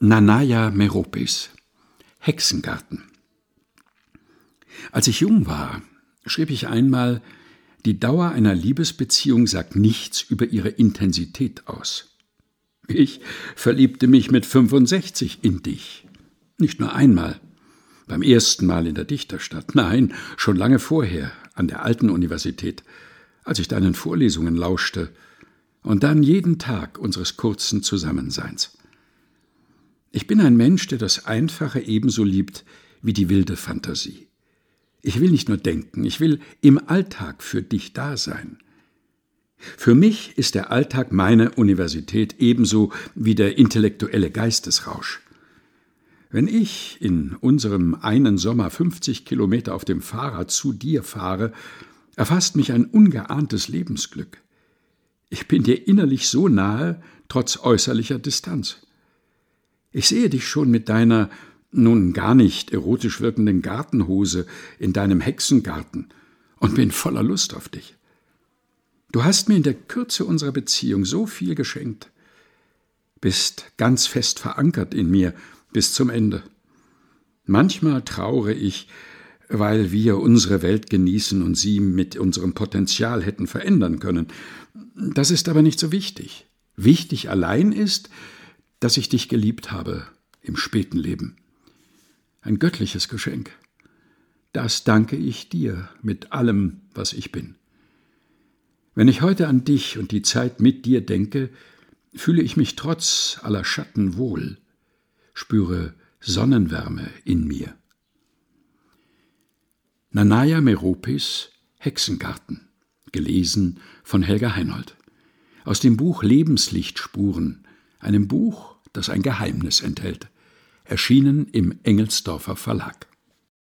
Nanaya Meropis, Hexengarten. Als ich jung war, schrieb ich einmal, die Dauer einer Liebesbeziehung sagt nichts über ihre Intensität aus. Ich verliebte mich mit 65 in dich. Nicht nur einmal, beim ersten Mal in der Dichterstadt, nein, schon lange vorher, an der alten Universität, als ich deinen Vorlesungen lauschte, und dann jeden Tag unseres kurzen Zusammenseins. Ich bin ein Mensch, der das Einfache ebenso liebt wie die wilde Fantasie. Ich will nicht nur denken, ich will im Alltag für dich da sein. Für mich ist der Alltag meine Universität ebenso wie der intellektuelle Geistesrausch. Wenn ich in unserem einen Sommer 50 Kilometer auf dem Fahrrad zu dir fahre, erfasst mich ein ungeahntes Lebensglück. Ich bin dir innerlich so nahe, trotz äußerlicher Distanz. Ich sehe dich schon mit deiner nun gar nicht erotisch wirkenden Gartenhose in deinem Hexengarten und bin voller Lust auf dich. Du hast mir in der Kürze unserer Beziehung so viel geschenkt, bist ganz fest verankert in mir bis zum Ende. Manchmal trauere ich, weil wir unsere Welt genießen und sie mit unserem Potenzial hätten verändern können. Das ist aber nicht so wichtig. Wichtig allein ist, dass ich dich geliebt habe im späten Leben. Ein göttliches Geschenk. Das danke ich dir mit allem, was ich bin. Wenn ich heute an dich und die Zeit mit dir denke, fühle ich mich trotz aller Schatten wohl, spüre Sonnenwärme in mir. Nanaya Meropis, Hexengarten, gelesen von Helga Heinold. Aus dem Buch Lebenslichtspuren, einem Buch, das ein Geheimnis enthält, erschienen im Engelsdorfer Verlag.